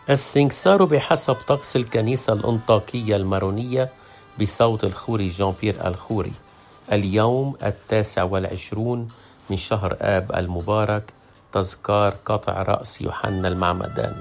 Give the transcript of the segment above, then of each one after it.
السنكسار بحسب طقس الكنيسة الأنطاكية المارونية بصوت الخوري جان بيير الخوري. اليوم 29 من شهر آب المبارك، تذكار قطع رأس يوحنا المعمدان.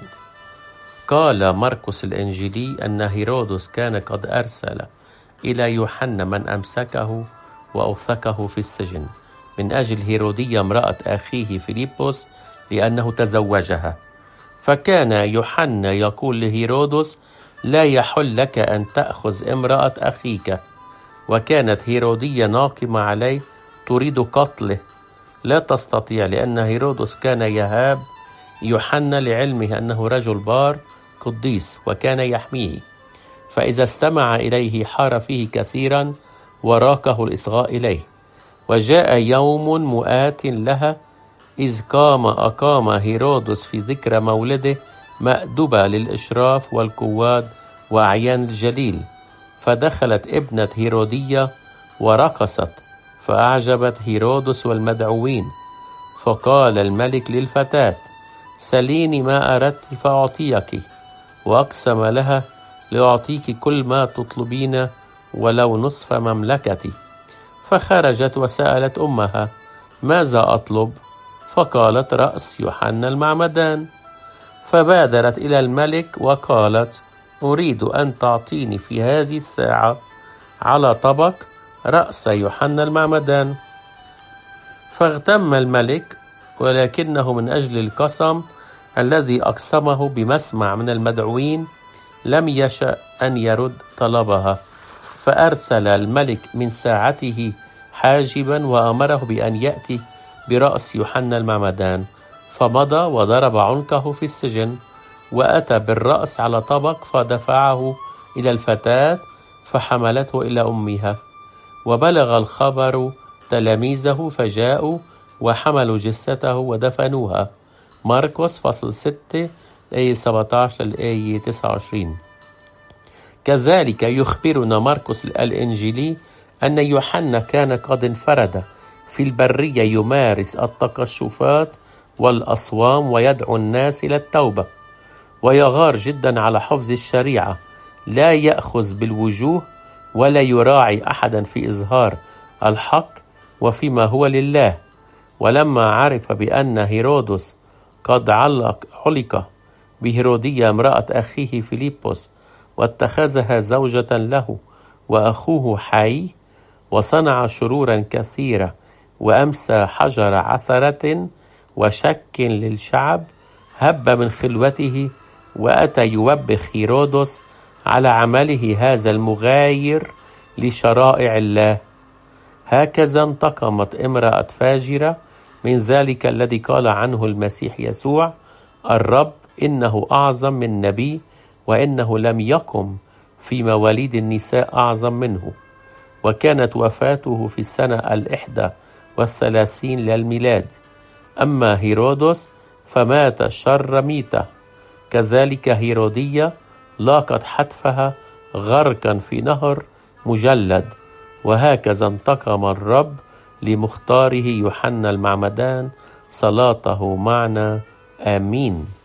قال مرقس الإنجيلي أن هيرودس كان قد أرسل إلى يوحنا من أمسكه وأوثقه في السجن من أجل هيرودية امرأة أخيه فيليبوس لأنه تزوجها. فكان يوحنا يقول لهيرودس: لا يحل لك أن تأخذ امرأة أخيك. وكانت هيرودية ناقمة عليه تريد قتله، لا تستطيع، لأن هيرودس كان يهاب يوحنا لعلمه أنه رجل بار قديس وكان يحميه، فإذا استمع إليه حار فيه كثيرا وراقه الإصغاء إليه. وجاء يوم مؤات لها إذ أقام هيرودس في ذكرى مولده مأدبة للإشراف والقواد وأعيان الجليل، فدخلت ابنة هيرودية ورقصت فأعجبت هيرودس والمدعوين. فقال الملك للفتاة: سليني ما أردت فأعطيك، وأقسم لها: لأعطيك كل ما تطلبين ولو نصف مملكتي. فخرجت وسألت أمها: ماذا أطلب؟ فقالت: رأس يوحنا المعمدان. فبادرت إلى الملك وقالت: أريد أن تعطيني في هذه الساعة على طبق رأس يوحنا المعمدان. فاغتم الملك، ولكنه من أجل القسم الذي أقسمه بمسمع من المدعوين لم يشأ أن يرد طلبها. فأرسل الملك من ساعته حاجبا وأمره بأن يأتي برأس يوحنا المعمدان، فمضى وضرب عنقه في السجن، وأتى بالرأس على طبق فدفعه إلى الفتاة فحملته إلى أمها. وبلغ الخبر تلاميذه فجاءوا وحملوا جثته ودفنوها. مرقس فصل 6 آية 17 لآية 29. كذلك يخبرنا مرقس الإنجيلي أن يوحنا كان قد انفرد في البرية يمارس التقشفات والأصوام ويدعو الناس إلى التوبة، ويغار جدا على حفظ الشريعة، لا يأخذ بالوجوه ولا يراعي أحدا في إظهار الحق وفيما هو لله. ولما عرف بأن هيرودس قد علق بهيرودية امرأة أخيه فيليبوس واتخذها زوجة له وأخوه حي، وصنع شرورا كثيرة وأمسى حجر عثرة وشك للشعب، هب من خلوته وأتى يوبخ هيرودس على عمله هذا المغاير لشرائع الله. هكذا انتقمت امرأة فاجرة من ذلك الذي قال عنه المسيح يسوع: الرب إنه أعظم من نبي، وإنه لم يقم في مواليد النساء أعظم منه. وكانت وفاته في السنة 31 للميلاد. أما هيرودس فمات شر ميتة. كذلك هيرودية لاقت حتفها غرقا في نهر مجلد. وهكذا انتقم الرب لمختاره يوحنا المعمدان. صلاته معنا، آمين.